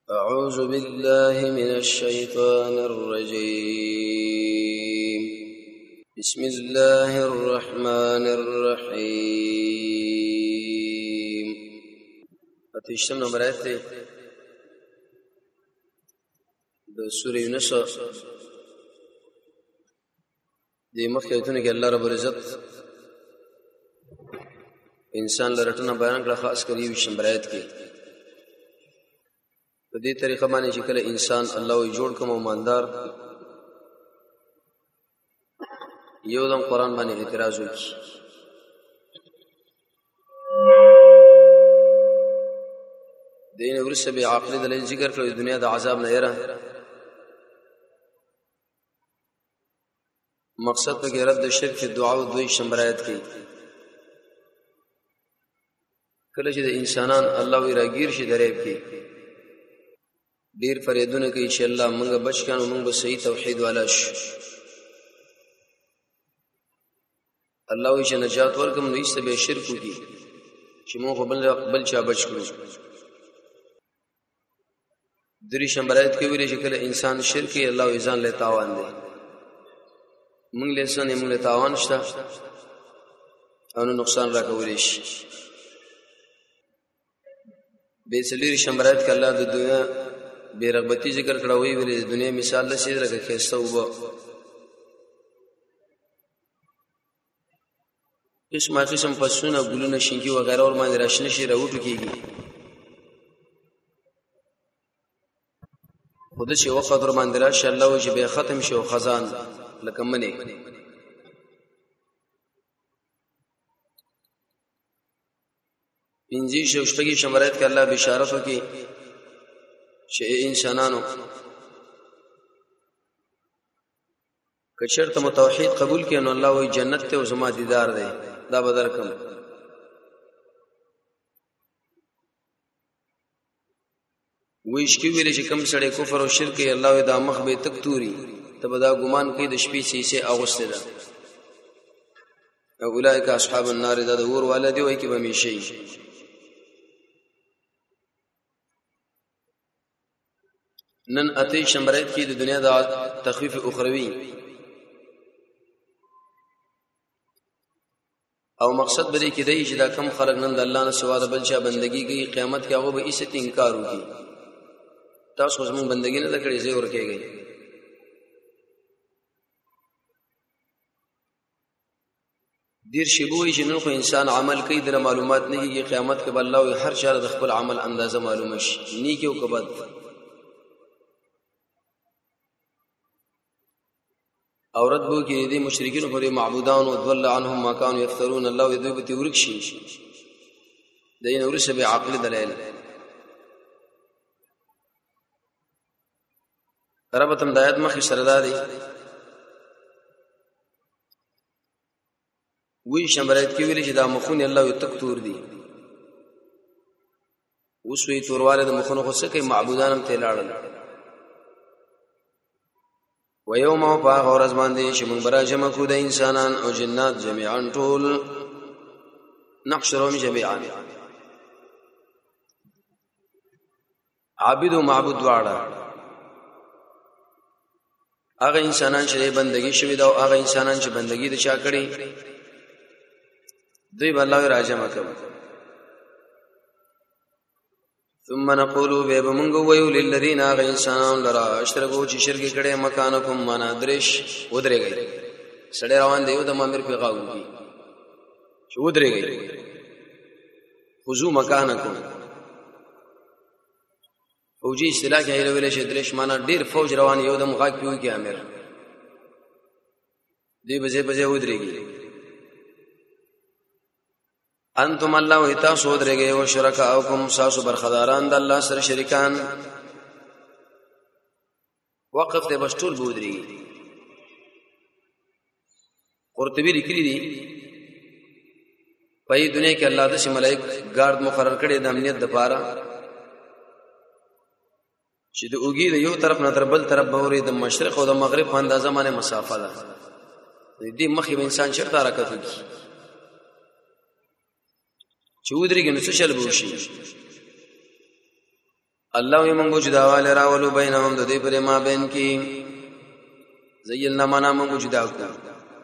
أعوذ بالله من الشيطان الرجيم بسم الله الرحمن الرحيم اتشتم نمبر آیت تے سورة یونس دی مخی ایتونه کہ اللہ رب العزت انسان لرټنه بیان کړه خاص کری وشم برایت کې په دې طریقه باندې چې کله انسان الله وي جوړ کوم او ماندار یو دم قرآن باندې اعتراض وکړي دین ورسه به عقل دلیل ذکر کړو د دنیا د عذاب نه یره مقصد په رد د شرک دعا او دوی شمبرایت کې کله چې د انسانان الله وی راګیر شي دریب کې ډیر فریدونه کوي چې الله مونږ بچ کانو مونږ به صحیح توحید والا شو الله وی چې نجات ورکم نو ایسته به شرک وکي چې مونږ بل چا بچ کړو دری شمبرایت کې ویل چې کله انسان شرک یې الله وی ځان له تاوان دی مونږ له انسان یې مونږ له تاوان شته او نقصان راکوي شي به سلیری شمبرایت کې الله د دنیا بے رغبتی ذکر کړه وی ویل د دنیا مثال له سیدره کې خسته وبو قسم پسونه ګلونه شینکی وغیرہ اور باندې راشنه شي راوټو کیږي خود شي وخت ور باندې راشه الله وجه به ختم شو خزان لکه منی پنځه شپږی شمرایت کې الله بشارت وکي چې انسانانو کچرته متوحید قبول کړي نو الله وی جنت ته او زما دیدار دی دا بدر کوم ویش کی ویل چې کم سړی کفر او شرک یې الله وی دا مخ به تک توري ته به دا ګمان کوي د شپې سیسه اغوسته ده اولئک اصحاب النار دا د ور والدی وای کی به میشي نن اتی شمبرایت کې د دنیا د تخفیف اخروی او مقصد بری کې دی چې دا کم خلق نن د الله نه سوا د بل چا بندگی کوي قیامت کې هغه به ایست انکار وکړي تاسو زموږ بندگی نه کړې زه ورکېږي دیر شیبوي چې نو انسان عمل کوي د معلومات نه کیږي قیامت کې بل الله هر چا د خپل عمل اندازه معلومه شي نیکی او کبد اورت بو کې دي مشرکین پر معبودان او ضل عنهم ما كانوا يفترون الله يذوب بتورك شي دین ورسه به عقل دلائل ربتم دایت مخ سردادي وی شمبرایت کې ویل چې دا مخونه الله یو تک تور دي اوس وی تورواله د مخونو خو څه کوي معبودان هم ته لاړل ويوم باغ ورځ باندې چې موږ برا جمع کو د انسانان او جنات جميعا ټول نحشرهم جميعا عابد او معبود واړه هغه انسانان چې بندگی شوی دا او هغه انسانان چې بندگی د چا کړي دوی الله راجمع کوي ثم نقول بمنغ ويل للذين انسانون لرا اشركوا چې شرک کړي مکانکم معنا درش ودرېږي سړی روان دی د مامر په غاو کی چې ودرېږي خذو مکانکم فوجي اصطلاح کې ویل شي درش معنا ډیر فوج روان یو د مغا کیو کی امر دی بځه ودرېږي انتم الله وتا سود رګي او شرکاءکم ساسو برخداران د الله سره شریکان وقف ته بشټول بودري قرطبي لیکلي دي په دنیا کې الله د ملائک ګارد مقرر کړي د امنیت لپاره چې د اوګي د یو طرف نه تر بل طرف بوري د مشرق او د مغرب په اندازه باندې مسافه ده دې مخې انسان چرته حرکت کوي چودري کې نو څه شل بوشي الله یې موږ جداواله راولو بینهم د دې پر ما بین کې زیلنا معنا موږ جدا کړو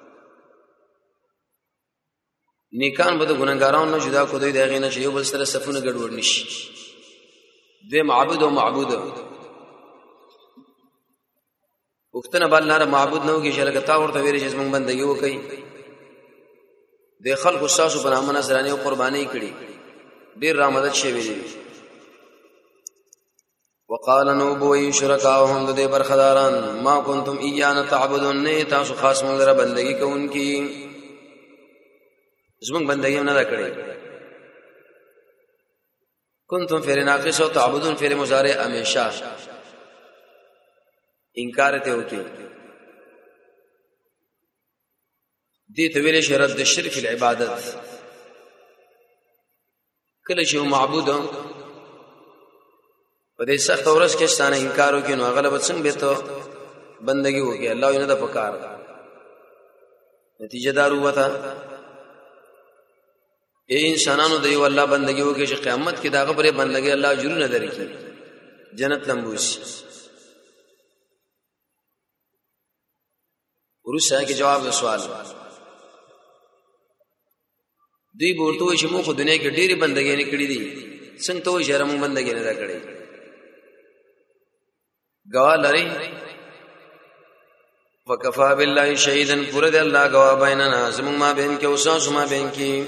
نیکان به د ګناګارانو نه جدا کو دوی دغه نه چې یو بل سره صفونه ګډوډ نشي د معبود او معبود وختنه بل نه معبود نو کې شرکت ورته ویل چې موږ بندګي وکړي د خلکو ساسو په نامه نصرانی او قرباني کړي ډیر را مدد شي ویلي وقال نوبوي شرکاهم د دې برخداران ما کنتم ایانا تعبدون نه تاسو خاص موږ لپاره بندګي کوونکی زمون بندګي نه کړی کنتم فعل ناقص او تعبدون فعل مضارع همیشه انکار ته وکي دې ته ویل شي رد الشرك في العبادت کله چې معبود په دې سخت ورځ کې ستانه انکار وکي نو غلبت څنګه به ته بندګي وکي الله یې نه د پکار نتیجه دارو وتا اے انسانانو د یو الله بندګي وکي چې قیامت کې داغه پرې بندګي الله اجر نه درکې جنت لمبوس ورسره کې جواب د سوال دوی ورته چې موږ په دنیا کې ډېری بندګي نه کړې دي څنګه ته وایې موږ بندګي نه کړې گواه لري وکفا بالله شهیدا فرد الله گواه بیننا زمون ما بین کې اوساس ما بین کې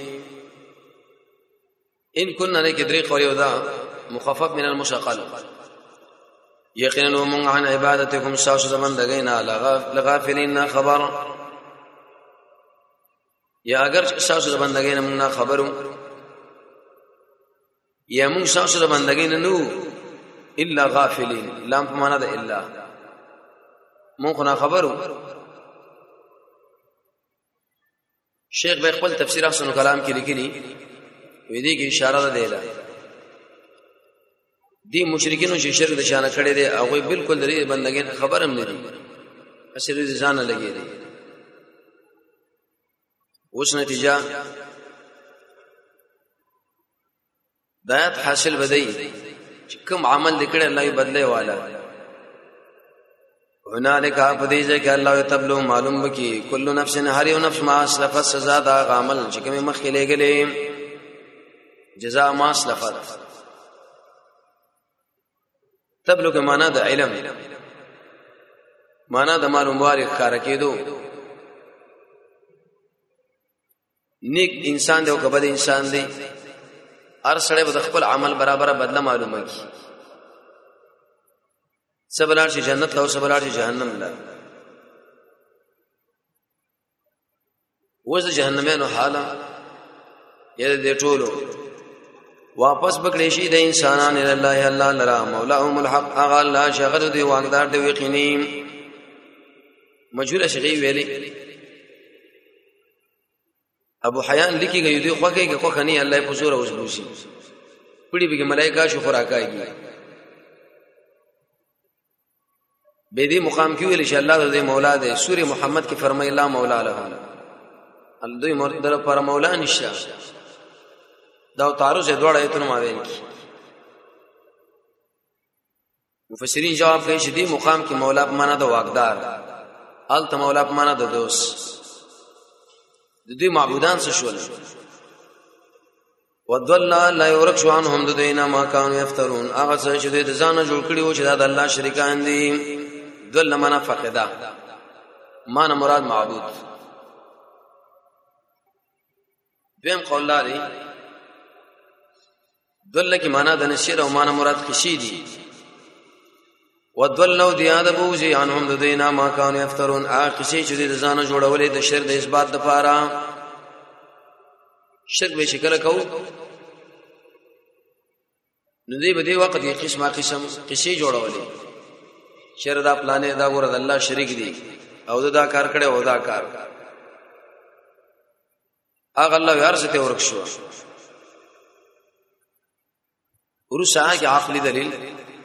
ان كنا لکدری قولی ودا مخفف من المشقل یقینا من عن عبادتكم ساس زمن دغینا لغافلین خبر یا اگر ساس زمن دغینا من خبرو یا من ساس زمن دغینا نو الا غافلین لام په معنا ده الا مون خو نه خبرو شیخ به خپل تفسیر احسن کلام کې لیکلی وې دې کې اشاره ده دیلا دي مشرکینو چې شرک د شانه کړي دي هغه بالکل درې بندګین خبر هم نه دي اصل دې ځان لګي دي اوس نتیجه دایات حاصل بدای چې کوم عمل لیکل الله یې بدله والا هنالک فدیجه کې الله تبلو معلوم بکی کل نفس هر یو نفس ما اسلفت سزا دا عمل چې کوم مخ لګلې جزاء ما اسلفت تبلو کې معنا د علم معنا د معلومواري ښکار کېدو نیک انسان دی او کبد انسان دی هر سړی به خپل عمل برابر بدله معلومه کی سبلار چې جنت له سبلار چې جهنم له وځ جهنميانو حاله یې دې ټولو واپس بکړې شي د انسانان الله الله لرا مولاهم الحق اغه الله شغل دی واقدار دی یقیني مجهول شغي ویلي ابو حیان لیکي گئی دی خوکه کې خوخني الله په زور اوس بوشي پړي به ملائکه شو خوراکایي به دې مقام کې ویل شي الله دې مولا دې سوره محمد کې فرمایي الله مولا له ال دوی مرده پر مولا نشه دا تعرض دوړ ایتونه ما ویل کی مفسرین جواب کوي چې دې مقام کې مولا په معنا د واقدار الته مولا په معنا د دوست د دې معبودان څه شول وضل لا يركش عنهم ددینا ما كانوا يفترون هغه څه چې د ځان جوړ کړي و چې د الله شریکان دي دل معنا فقدا معنا مراد معبود دیم قول لري دل کی معنا د نشیر او معنا مراد خشی دي ودلوا دیادبوزی عنهم ددینا ما كانوا يفترون اخشی چې د ځان جوړولې د شر د اثبات د پاره شرک به شکل کو نو دی به دی وخت کې قسمه قسم قصې جوړولې شر دا پلانې دا ګور د الله شریک دي او دا کار کړي او دا کار اغه الله هر څه ته ورکشو ورسا کې عقلي دلیل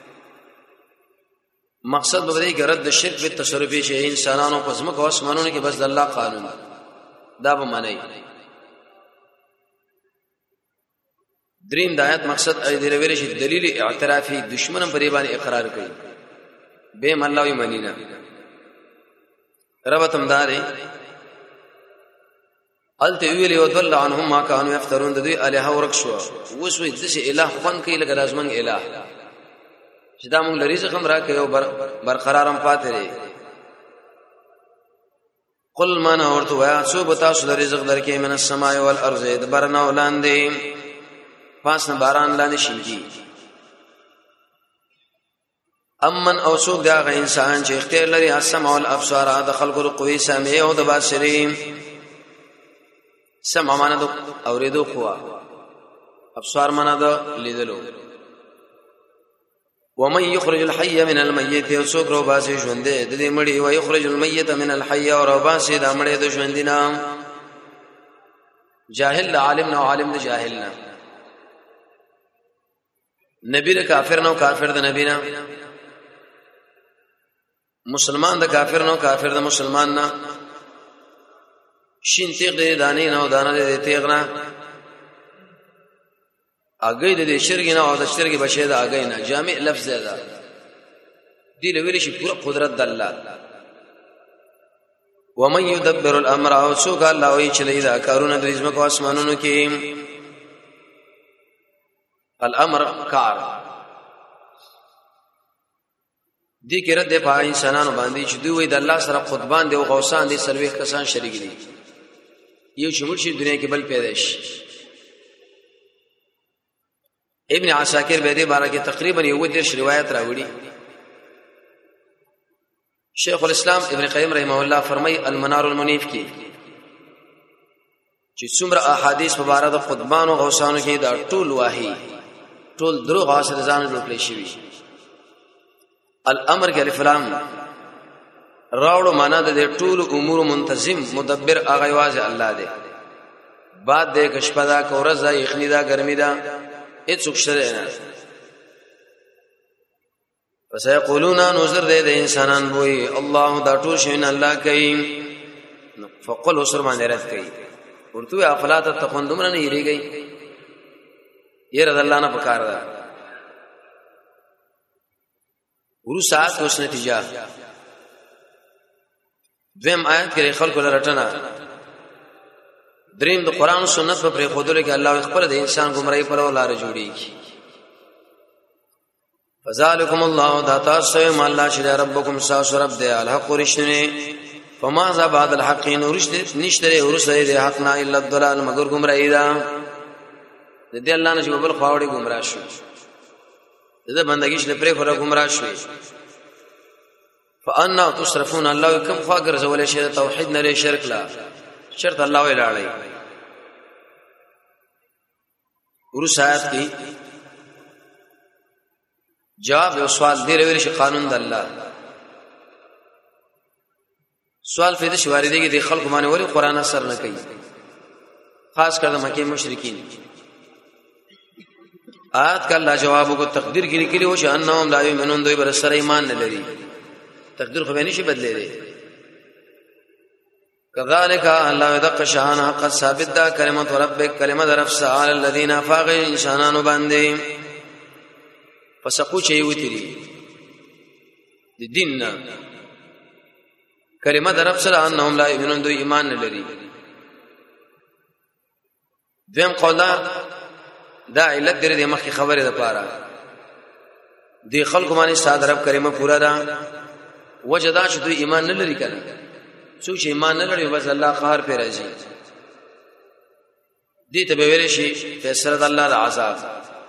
مقصد به دی ګرد د شرک په تصرفي شي انسانانو په ځمکه او اسمانونو کې بس د الله قانون، دا به معنی. دریم د آیات مقصد ای دی ویل شي دلیل اعترافي دشمن پر باندې اقرار کوي به الله وی منینا ربتم داري الته ویل یو دل عنهم ما كانوا يفترون د دوی الها ورکشو وسوي دسه الہ خون کوي لکه لازمن الہ چې دا موږ لري څخه مرا کوي برقرارم پاتې لري قل من اورت ويا سو بتا سو رزق درکې من السماء والارض دبرنا ولاندې پاس باران لاندې شي امن او سو دا غ انسان چې اختیار لري السماء والابصار د خلق القوي سامع او د بصرين سمع معنا د اوریدو قوا ابصار معنا د لیدلو ومن يخرج الحي من الميت وسوق رو باسي ژوند د دې مړي او يخرج الميت من الحي او رو باسي د مړي د ژوندینا جاهل عالم نو عالم د جاهلنا نبی د کافر نو کافر د نبی نه مسلمان د کافر نو کافر د مسلمان نه شین تیغ د دانې نو دانه د تیغ نه اگې د شرګ نه او د شرګ بشه د اگې نه جامع لفظ ده دی له ویل شي پوره قدرت د الله ومن يدبر الامر او سوق الله وی چلی دا کارونه د رزق او اسمانونو کې الامر کار دی کې رد په انسانانو باندې چې دوی د الله سره قطبان دي او غوسان دي سلوي کسان شریک دي یو چې مرشي دنیا کې بل پیدا شي ابن عساکر به دې باره کې تقریبا یو درش روایت راوړي شیخ الاسلام ابن قیم رحمه الله فرمای المنار المنیف کې چې څومره احادیث مبارک د قطبان او غوسانو کې دا ټول واهي ټول درو غاص رضان جوړ شي الامر کې الف لام راوړو معنا د ټول امور منتظم مدبر هغه واځي الله دې بعد دې کشپدا کورزا یخنی دا ګرمي دا هیڅ څه نه پس یقولون نذر دې د انسانان وای الله دا ټول شي نه الله کوي فقل وسر باندې رات کوي ورته افلا تتقون دمر نه یریږي ير الله نه پکار ده ورو ساعت اوس نتیجه دویم آیت کې خلکو لرټنه دریم د قران او سنت په پرې خودلو کې الله خپل د انسان گمراهي پر ولاره جوړيږي فذلکم الله ذات اسم الله شری ربکم ساس رب دې الحق رشنه فما ذا بعد الحق نورشت نشتره ورسه دې حق نه الا الضلال مگر گمراهي ده دې الله نه چې بل خواوړي گمراه شو دې بندګیش نه پرې خورا گمراه شو فانا تصرفون الله کوم خواګر زول شي توحید نه لري شرک لا شرط الله ویلاړي ورسات کی جواب یو سوال دی ویل شي قانون د الله سوال فیده شواری دی کې د خلکو باندې وری قران اثر نه کوي خاص کر د مکه مشرکین آیات کا الله جواب کو تقدیر کې لیکلي او چې انهم لا یمنون دوی بر سره ایمان نه لري تقدیر خو به نشي بدلې دي كذلك الله يدق شان حق ثابت دا کلمت ربک کلمه رفس علی الذين فاغ انسانانو باندې فسقو چي وتري د دیننا کلمه رفس انهم لا یمنون دوی ایمان نه لري دیم قولا دا علت درې مخکې خبره ده پاره دی خلکو باندې ساده رب کلمه پورا ده وجدا چې دوی ایمان نه لري کنه څوک چې ایمان نه لري بس الله قهر پر راځي دي ته به ویل شي فیصله د الله د عذاب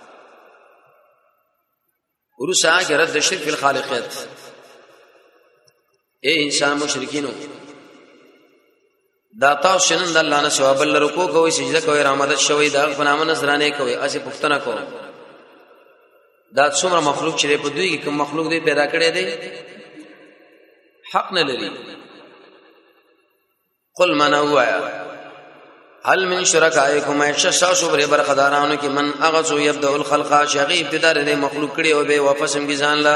ورسا کې رد شرک فی الخالقیت اے انسان مشرکینو دا تاسو شنن د الله نه ثواب لرو کو کوي سجده کوي رحمت شوي دا په نام نظرانه کوي اسی پښتنه کوي دا څومره مخلوق چې په دوی کې کوم مخلوق دی پیدا کړی دی حق نه لري قل من هوایا هل من شرکائکم ایشاسو بر برخدارانو کې من اغسو یبدأ الخلق شغی ابتدار دې مخلوق کړي او به واپس هم ځان لا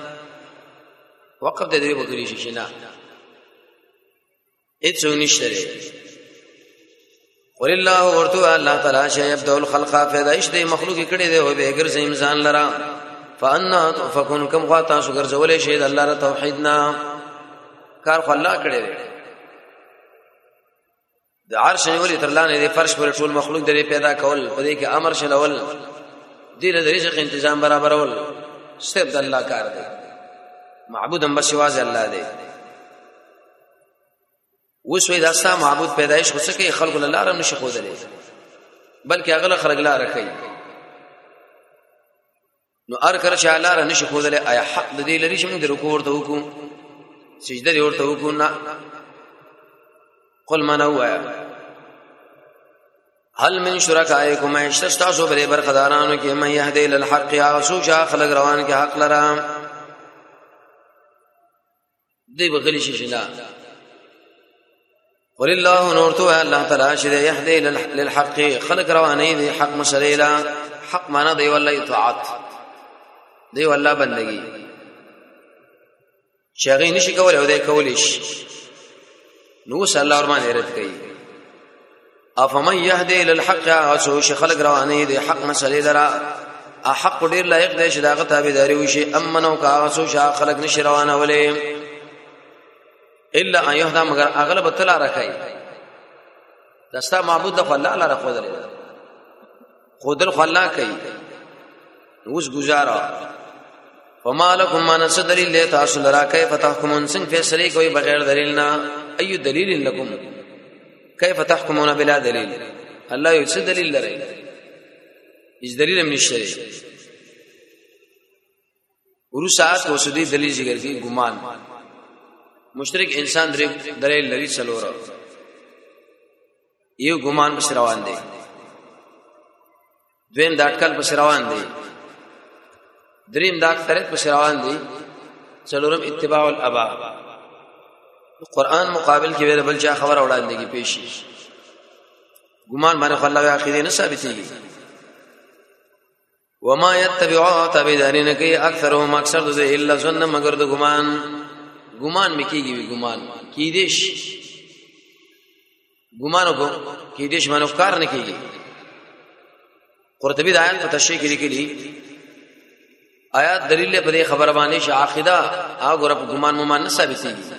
وقف دې وګړي شي نه اڅو نشته قل الله ورتو الله تعالی شی يبدأ الخلق فدایش دی مخلوق کړي دی او به ګرځي انسان لرا فانا تفكون كم غاتا سو ګرځولې شی د الله ر توحیدنا کار خو الله کړي دی د عرش نیولې تر لاندې د فرش پر ټول مخلوق دی پیدا کول په دې کې امر شلول دې له رزق تنظیم برابرول صرف د الله کار دی معبودم بسواز الله دی وسوي داستا معبود پیدائش خو سکه خلق الله رم نشي خودلې بلکې هغه خلق الله رکھي نو ار کر چې الله رم نشي خودلې آیا حق د دې لري چې موږ رکوع ورته وکړو سجده ورته وکړو نه قل من هو هل من شرکائکم اشتستاسو بری برخدارانو کې من يهدي للحق یا سوچا خلق روان کې حق لرام دی بغلی شي نه قل الله نورتو الله تعالی شه يهدي للحق خلق رواني دي حق مسلیلا حق معنا دی والله اطاعت دی والله بندگی شغی نشي کول او دی کولیش نو صلی الله ورمان رد کوي افمن يهدي للحق اسو ش خلق رواني دي حق مسلیلا حق ډیر لایق دی چې داغه تابعداري وشي امنو کا اسو ش خلق نشي روانه ولې الا ان يهدا مگر اغلب تلا رکھای دستا معبود د الله الله رخودل خودل الله کوي اوس گزارا فما لكم ما نصدر الا تاسو لرا كيف تحكمون سن فیصله کوي بغیر دلیل نه اي دلیل لكم كيف تحكمون بلا دلیل الله یو څه دلیل لري هیڅ دلیل هم نشته ورسات وسدي دلیل ذکر کی ګمان مشرک انسان دلیل لري څلور یو ګمان پر روان دي دویم داټکل پر روان دي دریم داټکل پر روان دي څلورم اتباع الاباء قرآن مقابل کې ویل بل چا خبر وړاندې کی پیشي ګمان باندې الله عقیده نه ثابتېږي وما يتبعوا تابعدارین کوي اکثرهم اکثر د الا ظن مگر د ګمان مکیږي ګمان کی دیش ګمانو کو کی دیش منو کار نه کیږي قرطبی د آیات په تشریح کې لیکلي آیات دلیل په دې خبره باندې چې عقیده هغه رب ګمان مو نه ثابتېږي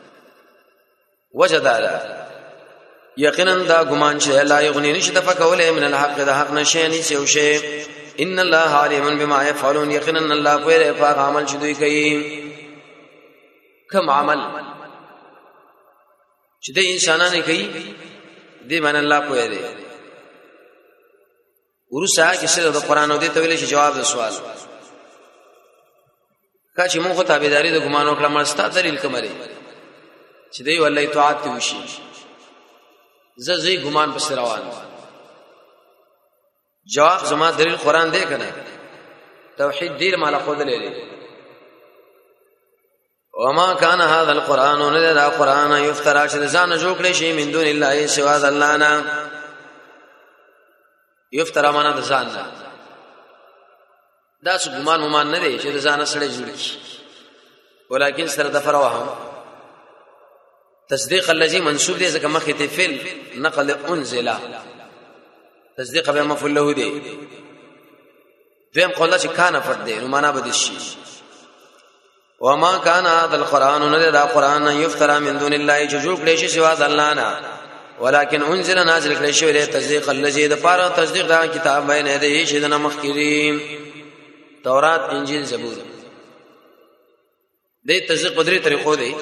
وجدالا یقینا دا ګمان چې لا یغنی نشته فکوله من الحق د حق نشي نه څه وشي ان الله علیم بما يفعلون یقینا الله په هغه عمل چې دوی کوي کوم عمل چې د انسانانه کوي دې باندې الله کوی دی ورسا کې څه د قران او دې ته ویل شي جواب د سوال کا چې موږ تابعداري د ګمانو کړه مرستا دلیل کومري چې دی والله اطاعت وشي زې ګمان په روان جواب زما دلیل قران دی کنه توحید ډیر مال خود لري وما كان هذا القران ولا قران يفترى شذان جوړ شي من دون الله سوا الله نه يفترى معنا د ځان نه دا څه ګمان ومان نه دی چې د ځان سره جوړ کی ولکن سره د فروهم تصديق الذي منسوب دي ځکه مخې ته فعل نقل انزل تصديق به مفعول له دي دیم قوله چې کان فرد دي نو معنا بده شي وما كان هذا القران نذر قران يفترى من دون الله جوړ کړي شي سوا د الله نه ولكن انزل نازل کړي شي له تصديق الذي د پاره تصديق دا کتاب باندې دی چې د مخکریم تورات انجیل زبور دې تصديق قدرت طریقو دی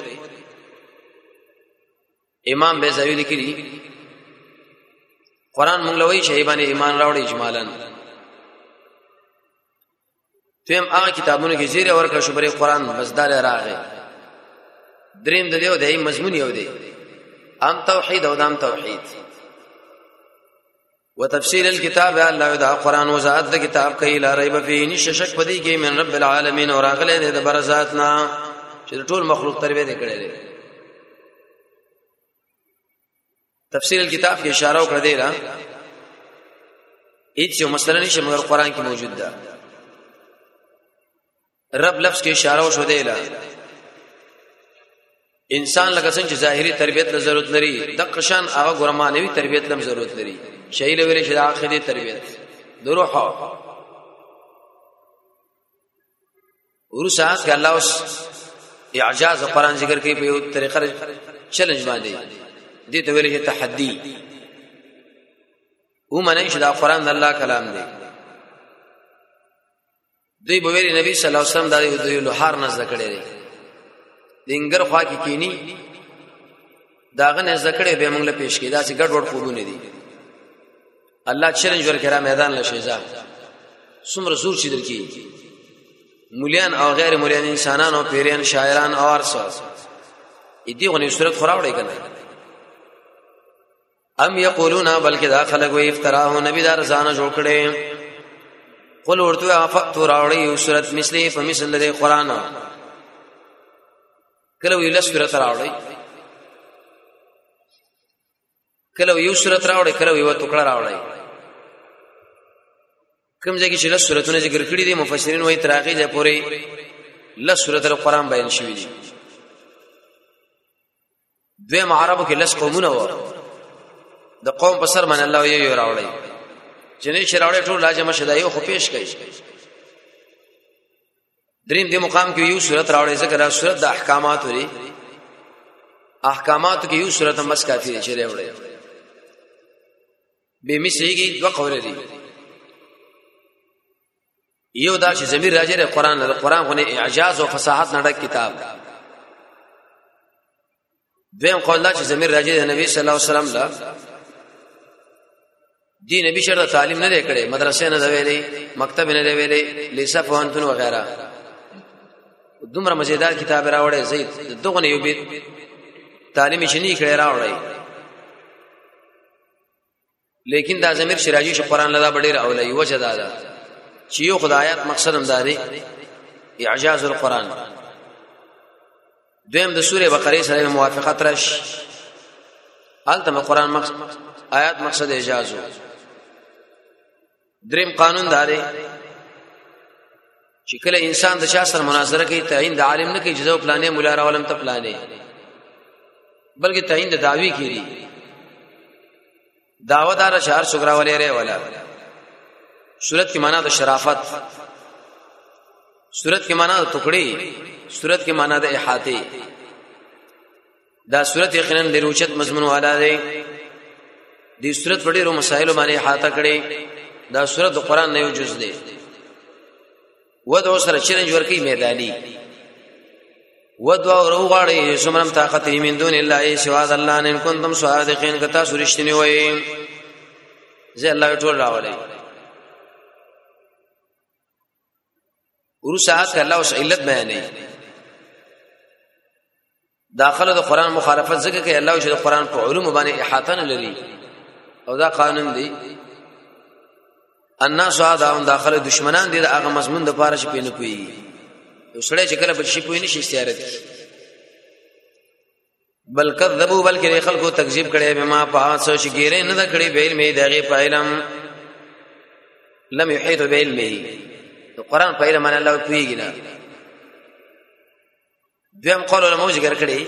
امام بیزاوی لیکلی قران مونږ لوي شی باندې ایمان راوړي اجمالاً تیم هغه کتابونو کې زیره ورکړ شو بری قران مزدار راغی دریم د دیو دای مضمون یو دی ام توحید او دام توحید وتفصيل الكتاب الله دا قران وضاحت د کتاب کوي لا ریب فيه نش شک پدی کې من رب العالمین اور اغله د برزاتنا چې ټول مخلوق تربیه دې کړي تفسیر الكتاب کې اشاره وکړه دی را هیڅ مسله نشي مگر قران کې موجود ده رب لفظ کې اشاره وشو دی لا انسان لکه څنګه ظاهري تربيت له ضرورت لري د قشان هغه ګرمانوي تربيت لم ضرورت لري شی له ویل شي د عقیده تربيت د روح ورسات الله اوس اعجاز قرآن ذکر کوي په یو طریقه چیلنج باندې دې ته ویل شي تحدي ومنه چې دا قرآن د الله کلام دی دوی به ویلي نبی صلی الله علیه وسلم دا یو لوحار نزد کړی دی دینګر خوا کې کینی داغه نزد کړی به موږ له پیش کې دا چې ګډ وډ خوبونه دي الله چیلنج ورکړه میدان لشيزا څومره زور چې درکې مولیان او غیر مولیان انسانان او پیریان شاعران او ارسو دې غونې صورت خراوړې کنه ام یقولون بلکې دا خلک وي افتراه نبی دار ځان جوړ کړي قل ورته افاتو راوړې یو صورت مثلی په مثل د قران کله ویل صورت راوړې کله یو صورت راوړې کله یو ټوکړه راوړې کوم ځای کې چې له سوراتونو ذکر کړي دي مفسرین وایي تراغي ده پورې له سورۃ القرآن بیان شوی دي دوی عربو کې لس قومونه و د قوم په سر باندې الله یې راوړی جنې شراوړې ټول لازم شدایو خو پیش کړي دریم دې مقام کې یو سورۃ راوړی ذکر سورۃ د احکامات لري احکامات کې یو سورۃ هم بس کافي چې راوړی به میسیږي دوه قول دي یو دا چې زمير راځي د قران له قران غو نه اعجاز او فصاحت نه ډک کتاب دویم قول دا چې زمير راځي د نبی صلی الله علیه وسلم لا دی نبی شرط تعلیم نه کړي مدرسې نه ویلې مکتب نه ویلې لیسا فوانتون وغیرہ دومره مزیدار کتاب راوړې زید دغه یو بیت تعلیم شنی کړي راوړې لیکن دا زمير شراجي چې قران لدا ډېر اولای وجه دا چې یو خدایات مقصد هم داري اعجاز القرآن دویم د سوره بقره سره موافقت رش التم قرآن آیات مقصد اعجاز دریم قانون داري چې کله انسان د شاه سره مناظره کوي تعین د عالم نه کوي جزو پلانې مولا راولم ته پلانې بلکې تعین د دعوی کړي دعوتدار شهر سګرا ولې ری ولا صورت کی معنی د شرافت صورت کی معنی د ټوکړي صورت کی معنی د احاطه دا صورت یقینا د روچت مضمون والا دی د صورت وړي رو مسائل باندې احاطه کړي دا صورت د قران نه یو جز دی ودو سره چیلنج ورکی میدانی ودو وروغاړي سمرم طاقت من دون الله سوا الله ان کنتم صادقین کتا سرشتنی وای زه الله ټول راولای ورسات الله اوس علت بیانې داخله د قران مخالفت ذکر کوي الله چې د قران په علوم باندې احاطه نه لري او دا قانون دی الناس هذا داخله دشمنان دي هغه مضمون د پاره چې پینې کوي وسړی چې کله بل شي پوي نشي استعاره بل کذبوا بلکې خلکو تکذیب کړي به ما پاسو چې ګیره نه د کړي به علم دغه پایلم لم يحيط بعلمه قرآن په علم الله کوي نه دویم قول له موږ ذکر کړي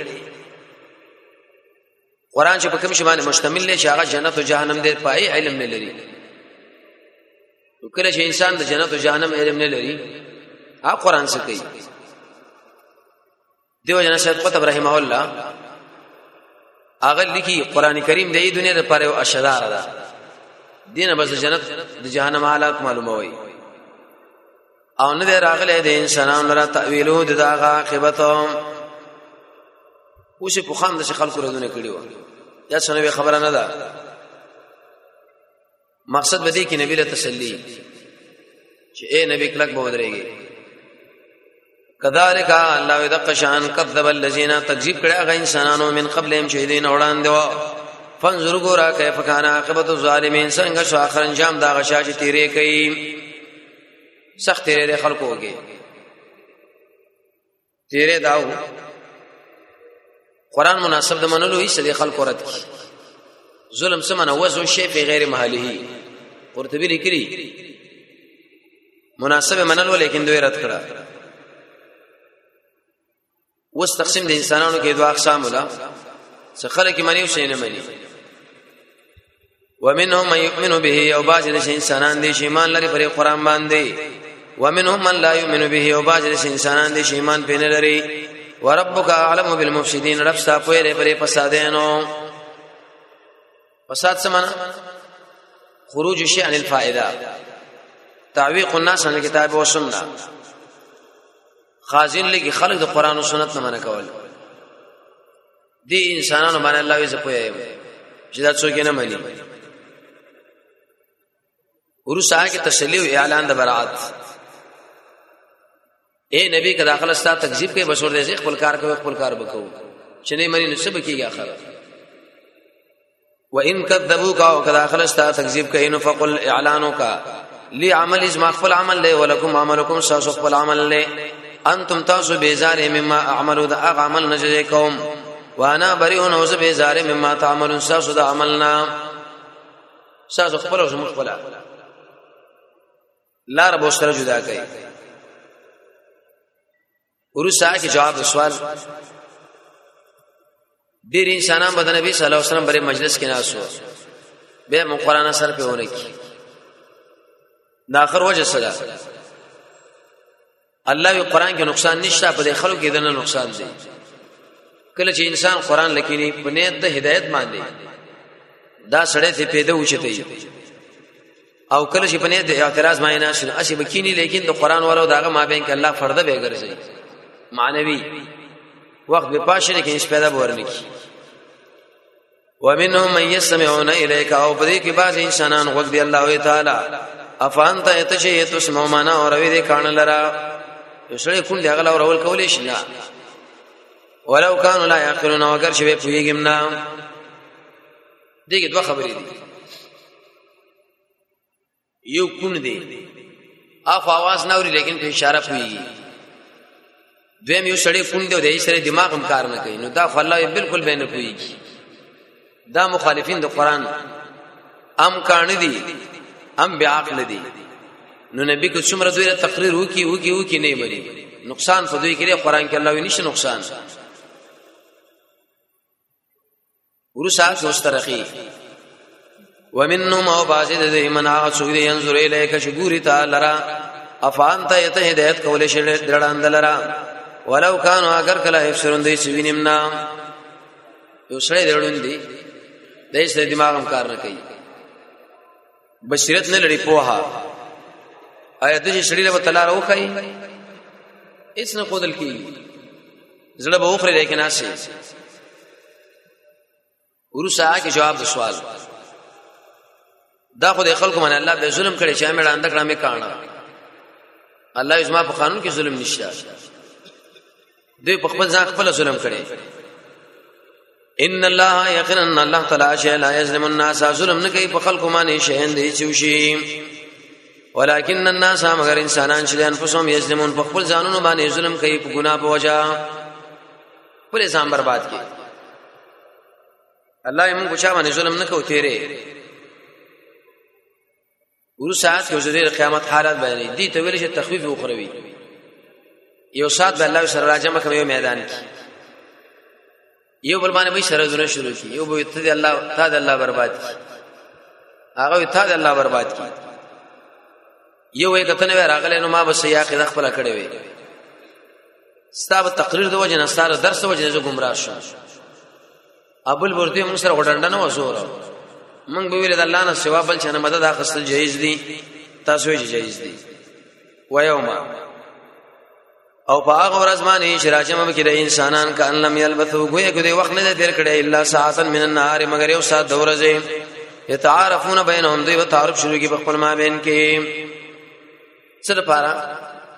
قرآن چې په کوم شی باندې مشتمل دی چې هغه جنت او جهنم دې پای علم نه لري وکړه چې انسان د جنت او جهنم علم نه لري هغه قرآن څه کوي دیو جنا شیخ قطب رحمه الله هغه لیکي قرآن کریم د دې دنیا لپاره او اشدار ده دینه بس جنت د جهنم حالات معلوموي او نه راغله د انسانانو لپاره تعویلو د داغه عاقبت او چې په خام د خلکو ردونه کړي و یا څنګه خبره نه ده مقصد بدی کې نبی له تسلی چې اے نبی کلک به ودرېږي کذالک الله یذق شان کذب الذين تکذیب کړه هغه انسانانو من قبلهم شهیدین وړاندې و فانظر ګورا کیف کان عاقبت الظالمین څنګه شو اخر انجام دا غشا چې تیرې کوي سخت تیرې خلکو وګي تیرې داو قران مناسب د منلو هي سړي خلکو رات ظلم سمنه وزو شی په غیر محله قرطبی لیکلی مناسب منلو لیکن دوی رد کړه وس تقسیم د انسانانو کې دوه اقسام ولا څه خلک منی او شي نه منی ومنهم من يؤمن به او باج د انسانان دي چې ایمان لري پر قرآن باندې ومنهم من لا يؤمن به او باج د انسانان دي چې ایمان پې نه لري وربک اعلم بالمفسدين رب ستا پوهه پر فسادینو فساد سمنا خروج شيء عن الفائده تعويق الناس عن الكتاب والسنه خازن لګي خلق د قران او سنت نه منع کول دي انسانانو باندې الله یې زپوي چې دا څوک نه مني ورسره کې تسلی او اعلان د برائت اے نبی کا داخله ستا تکذیب کې بشور دې خپل کار کوي خپل کار وکاو چې نه مني نسب کیږي اخر وان كذبوك او داخله ستا تکذیب کوي نو فقل اعلانك لعمل اسم خپل عمل له ولکم عملکم ساس خپل عمل له انتم تاسو بیزار مما اعملوا دا عمل نجزیکم وانا بریئون او ز بیزار مما تعملون ساس دا عملنا ساس خپل او زمو خپل لا رب سره جدا کوي ورسا کی جواب سوال ډیر انسانان د نبی صلی الله علیه وسلم بری مجلس کې ناسو به مو قران سره په ونه کی دا اخر وجه سره الله وی قران کې نقصان نشته په دې خلکو کې دنه نقصان دی کله چې انسان قران لکینی په نیت د هدایت باندې دا سړی ته پیدا وچته او کله چې په نیت د اعتراض باندې ناشنه اسی بکینی لیکن د قران والو داغه مابین کې الله فرده به ګرځي معنوي وقت به پاشه کې هیڅ پیدا ورنکي ومنهم من يستمعون اليك او په دې کې بعض انسانان وقت دی الله تعالی افانت اتشی تسمع معنا اور وی دې کان لرا یسړی کون دی غلا اور اول کولې شي ولو كانوا لا يعقلون وگر شوی پویګم نه دغه دوه خبرې دي یو کون دی اف आवाज نه اوري لیکن په اشاره پویږي دویم یو سړی کون دی د سره دماغ هم کار نه کوي نو دا الله بالکل به نه پویږي دا مخالفین د قران ام کان دي ام بعقل دي نو نبی کو څومره دوی تقریر وکي نه مری نقصان په دوی کې قرآن کې الله وی نشه نقصان ورسا کوسترخي ومنهم او بازد ذی من اعصو ينظر الیک شغور تعالی را افانت یت هدایت کول شي درندلرا ولو كانوا اگر کلا افسرون دی سوینمنا یو سړی دروندي دیس دماغم کار نه کوي بصیرت نه لري پوها آیا د شړې له تعالی راوخی هیڅ نه قودل کی زړه به وخره لیکن اسي ورسا کې جواب د سوال دا خو د خلکو باندې الله به ظلم کړي چې امه اند کړه مې کاڼه الله اسما په قانون کې ظلم نشته دوی په خپل ځان خپل ظلم کړي ان الله یقینا الله تعالی شی لا یظلم الناس ظلم نه کوي په خلکو باندې شهن دي چوشي ولکن الناس مگر انسانان چې انفسهم یظلمون په خپل ځانونو باندې ظلم کوي په ګناه په وجه خپل ځان برباد کوي الله یې موږ چا باندې ظلم نه کوي تیرې ورسات یو ځدې قیامت حالات بیانې دي ته ویل شي تخفیف اخروی یو سات به الله سره راځم کوم میدان کې یو بل باندې به سره زونه شروع کی یو به ته الله تعالی الله برباد کی هغه ته الله برباد کی یو یې کتنه راغله نو ما به سیاق د خپل کړي وي ستاب تقریر د وجه نه ستاره درس وجه نه گمراه شو ابل ورته موږ سره غډنډ نه وزور موږ به ویل د الله نه سوا بل چنه مدد اخستل جایز دي تاسو یې جایز دي و یوم او په هغه ورځ باندې چې راځم به کې د انسانان کان لم یلبثو گویا کې د وخت نه تیر کړي الا ساعتا من النهار مگر یو ساعت د ورځې یتعارفون بینهم دوی تعارف شروع کی په خپل مابین کې څه لپاره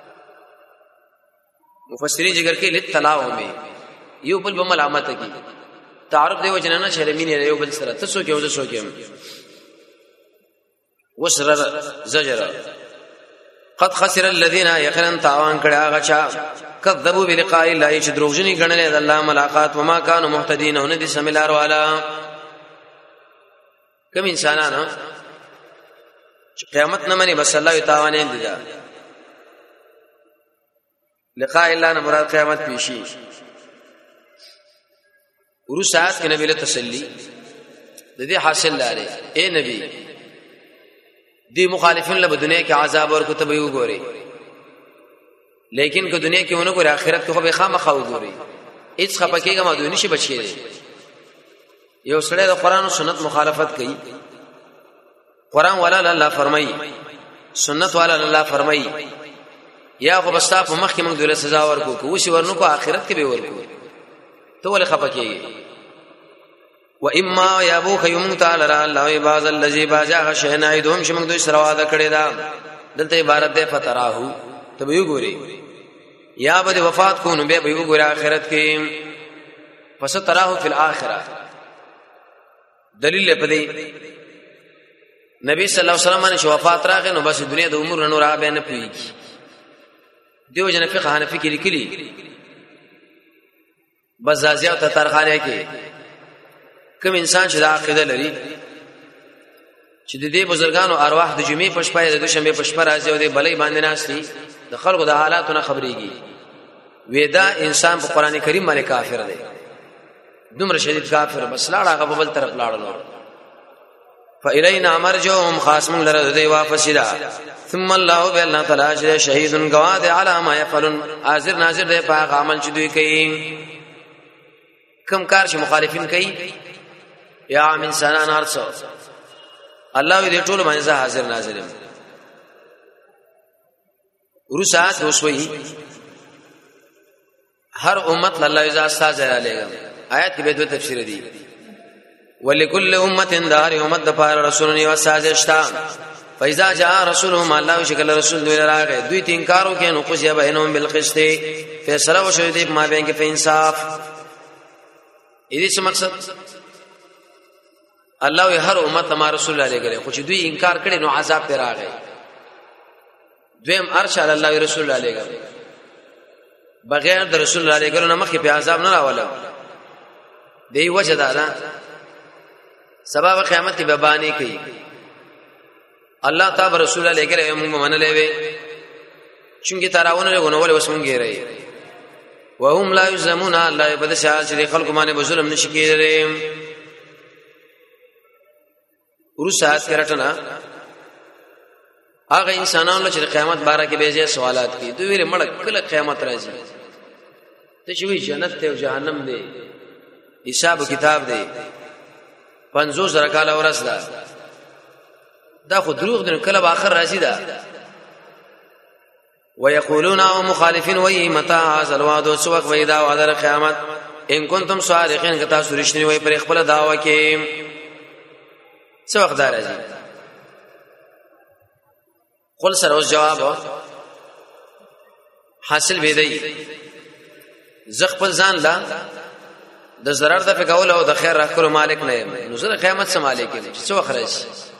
مفسرین ذکر کوي لتلاو می یو بل بملامت کی تعارف دی وجنه نه شرمین یو بل سره تاسو کې وځو کې وسر زجر قد خسر الذين يقرن تاوان کړه هغه چا کذبوا بلقاء الله چې دروغجنی ګڼلې د الله ملاقات وما كانوا مهتدين او نه دي سملار والا کوم انسانانو چې قیامت نه مني بس الله تعالی دې دا لقاء الله نه مراد قیامت پیشي ورو ساعت کې نبی له تسلی د دې حاصل لاره اے نبی دی مخالفین له دنیا کې عذاب ورکو ته به وګوري لیکن که دنیا کې ونه ګوري آخرت کې خو به خامخا وګوري هیڅ خپکیږي ما دوی نشي بچی یو سړی د قران او سنت مخالفت کوي قران والا الله فرمایي سنت والا الله فرمایي یا خو بستا په مخ کې موږ دوی سزا ورکو کو شي ورنو کو آخرت کې به ورکو ته ولې خپکیږي و اما یابو خیوم تعالی الله باز الذی باجا شهنایدهم چې موږ دوی سره وعده کړی دا دلته عبارت ده فتراهو ته به وګوري یا به وفات کو نو به وګوري آخرت کې پس تراهو فی الاخره دلیل په دې نبی صلی الله علیه وسلم باندې وفات راغی نو بس دنیا د عمر نور را به نه پیږي دیو جن فقہ حنفی کې لیکلي بزازیه او ترخانه کې کوم انسان چې د عقیده لري چې د دې بزرګانو ارواح د جمعې په شپه د دوشنبه په شپه راځي او د بلې باندې ناشتي د خلکو د حالاتونو خبريږي وېدا انسان په قران کریم باندې کافر دی دومره شدید کافر بس لاړه هغه په بل طرف لاړل فإلینا مرجعهم خاصم لره دی واپس دا ثم الله بالله تعالی شهید گواه دی علی ما يفعلون حاضر ناظر دی په عمل چې دوی کوي کم کار چې مخالفین کوي یا عام انسانان ارڅو الله دې ټول باندې حاضر ناظر یم ورسات وسوي هر امت الله اذا استاذ علیهم آیات کې به دوه تفسیر دي ولکل امه دار امت د پاره رسول او سازشتا فاذا جاء رسولهم الله شکل رسول دوی راغی دوی انکارو کې نو قضیه بینهم بالقسط فیصله وشو دې ما بین کې په انصاف دې څه مقصد الله هر امت ما رسول الله لګره خو چې دوی انکار کړي نو عذاب پر راغی دویم ارشد الله رسول الله لګره بغیر د رسول الله لګره نه مخکې په عذاب نه راوله دی وجه دا سبب قیامت کې ببانی کوي الله تعالی رسول الله لګره موږ منلې وي چې تراونه له غنول وسمږي رہی وهم لا یظلمون الله بد شاعر خلق باندې ظلم نشي کېږي ورسات کرټنا هغه انسانانو چې قیامت باره کې به سوالات کوي دوی ویل مړ کله قیامت راځي ته چې وی جنت ته او جهنم دی حساب کتاب دی 50 زره کال ورځ ده دا خو دروغ دي کله به اخر راځي دا ويقولون او مخالفين وي متى هذا الوعد وسوق ويدا وعد قیامت ان كنتم صادقين کتا سورشتنی وي پر خپل داوا کې څو وخت راځي خپل سره اوس جواب حاصل ویدی زغپل ځان لا د zarar د فکول او د خیر راکړو مالک نه یم نو زه قیامت سم مالک یم څو وخت راځي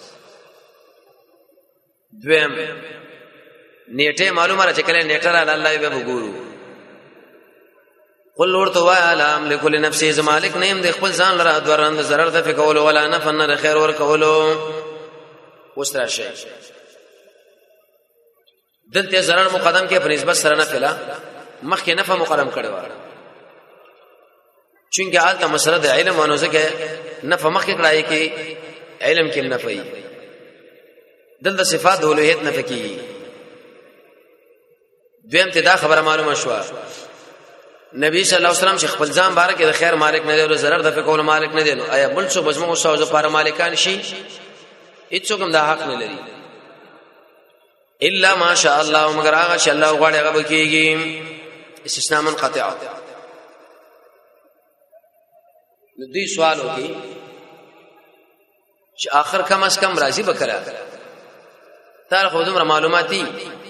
دویم نیټه معلومه را چې کله نیټه را الله به وګورو قل ورته وعلم لكل نفس مالک نیم د خپل ځان لره دوران د zarar د فکول ولا نفن د خیر ور کولو وسترا شي دلته zarar مقدم کې په نسبت سره نه فلا مخکې نفع مقدم کړو چونکه حالته مسله د علم او نوزه کې نفع مخکې کړای کې علم کې نفعي دلته صفات اولوهیت نفع کی دویم ته دا خبره معلومه شو نبی صلی الله علیه وسلم چې خپل ځان باره کې د خیر مالک نه دی او zarar د فکول مالک نه دی نو آیا بل څه بزمو او سوزه پر مالکان شي هیڅ کوم دا حق نه لري الا ماشاء الله مگر هغه چې الله غواړي هغه کیږي استثناء منقطع نو دوی سوال وکي چې آخر کم از کم راضي بکرا تر خو دومره معلوماتي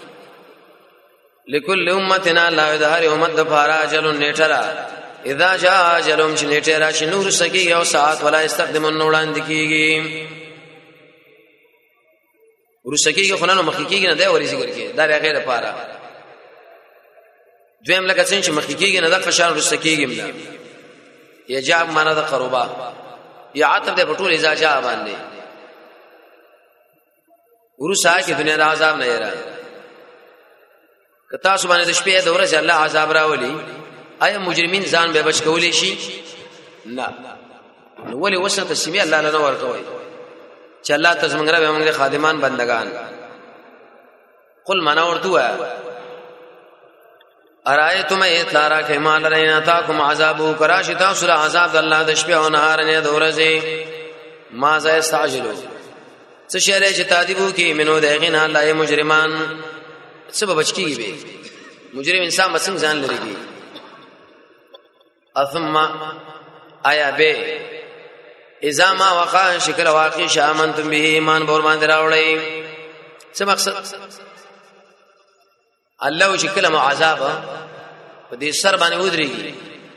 لكل امتنا لا ظهر امت د فارا اجل نیټرا اذا جاء اجلهم نیټرا شنور سکی او ساعت ولا استخدمون وړاندې کیږي ورسکی کې خنانو مخکې کېږي نه دا ورې ذکر کې دا غیر لپاره دویم لکه څنګه چې مخکې کېږي نه دا فشار ورسکیږي نه یجاب معنا د قربا یا عطف د پټول اذا جاء باندې ورسا کې دنیا د عذاب نه یرا کتا سبحانه د شپې د ورځ الله عذاب راولي آیا مجرمین ځان به بچ کولی شي نه نو ولې وسه تسمیه الله لنه ورکوي چې الله تاسو موږ را موږ خادمان بندگان قل معنا ورته ارایتم ایتلارا کما لرینا تاکم عذابو کراشتا سر عذاب الله د شپه او نهار نه د ورځې ما ز استعجلوا څه شری چې تادیبو کې منو دغین الله مجرمان سبب بچکی به مجرم انسان مسنګ ځان لريږي ثم آیا به اذا ما وقع شکر واقع شامنتم به ایمان بور باندې راوړی څه مقصد الله چې کله عذاب په دې سر باندې ودرېږي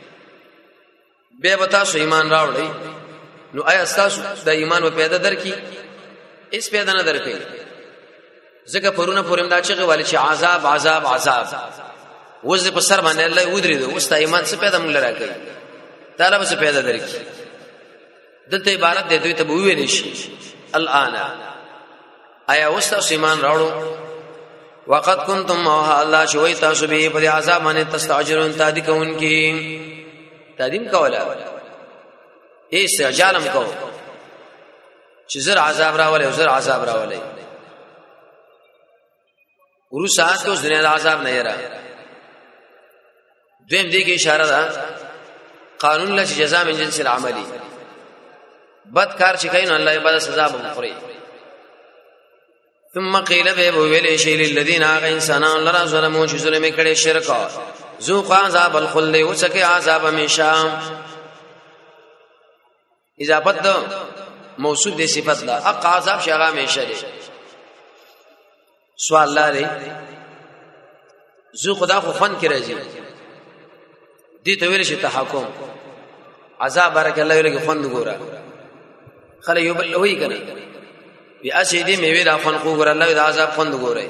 به وتا سو ایمان راوړی نو آیا تاسو د ایمان په پیدا درکې اس پیدا نه درکې ځکه پرونه پورم دا چې غواړي چې عذاب عذاب عذاب وځ په سر باندې الله ودرېږي اوس ته ایمان څه پیدا مونږ لراکې تعالی به څه پیدا درکې دلته عبارت دی دوی ته وویل شي الان آیا اوس تاسو ایمان راوړو وقد كنتم الله شوي تاسو به په عذاب باندې تستعجلون تادی کوونکی تادیم کولا ایس جالم کو چې زر عذاب راولې او زر عذاب راولې ورو ساعت کو دنیا د عذاب نه یرا دویم دې کې اشاره ده قانون له جزاء من جنس العملي بد کار چې کین الله عبادت سزا به مخوري ثم قيل به ویل شي للذين انسانان لرا ظلموا چې ظلم کړي شرک ذوق عذاب الخلد وسکه عذاب همیشه اضافت ده موصوف دي صفت ده اق عذاب شغه همیشه دي سوال لري ذو خدا خو فن کې راځي دي ته ویل شي تحکم عذاب بارک الله یې خوند ګوره خله یو بل وی کنه بیا سیدی میوه دا فن خو ګور الله د عذاب خوند ګورای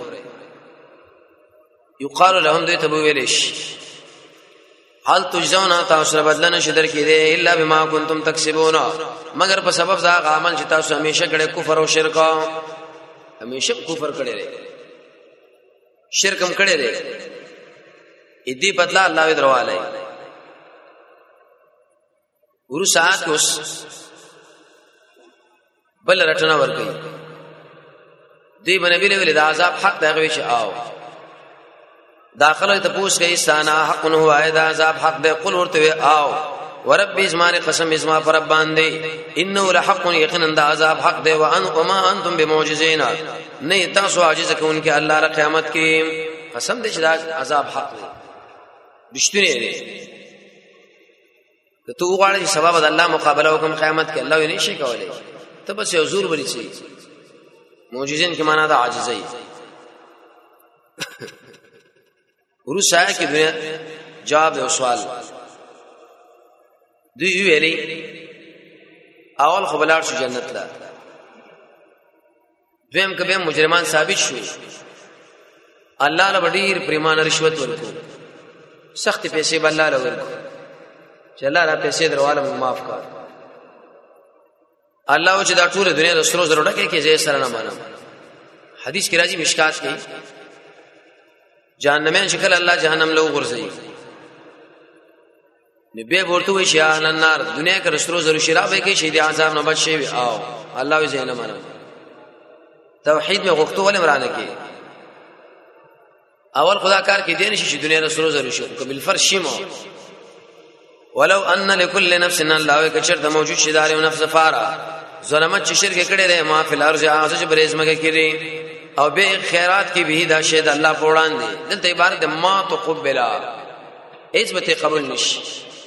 یقال لهم دوی ته ویلش حال تجزون تاسو بدلنه شدر کې دي الا بما کنتم تکسبون مگر په سبب دا عمل چې تاسو همیشه کړه کفر او شرک همیشه کفر کړي لري شرک هم کړي لري ادي بدلا الله درواله ورو ساعت اوس بل رټنا ورګي دی بنبی له ول د عذاب حق دا غوي چې آو داخله ته پوښ کوي سانا حق نو وای دا عذاب حق دی قل ورته آو ورب ازمان قسم ازما پر رب باندې انه لحق یقینا دا عذاب حق دی وان وما انتم بمعجزین نه تاسو عاجز کوونکې الله ر قیامت کې قسم دې چې عذاب حق دی رښتینی دی ته وګورئ سبب د الله مقابله وکم قیامت کې الله یې نشي کولای ته بس یو زور بلی شي معجزین کې معنا دا عاجزی ورسا کې دنیا جواب او سوال دی ویلي اول خو بلار شو جنت لا دویم کبه مجرمان ثابت شو الله له ډیر پریمان رشوت ورکو سخت پیسې بل الله ورکو چې الله را پیسې درواله معاف کړ الله چې دا ټول دنیا د سرو زرو ډکه کې زې سره نه مانم حدیث کې راځي مشکات کې جهنميان شکل الله جهنم له غرزي نبي ورته وي شي اهل النار دنیا کې سرو زرو شراب کې شي دي عذاب نه بچ شي او الله یې نه مانم توحید میں غوښتو ولې مرانه کې اول خدا کار کې دین شي دنیا له سرو زرو شي قبل فرشمو ولو ان لكل نفس ان الله کچر د موجود شي دار او نفس فارا ظلمت چې شرک کړي له ما فل ارض عاصج برزمګه کړي او به خیرات کې به دا شه د الله په وړاندې دلته عبارت ما تقبلا اثبت قبول نشي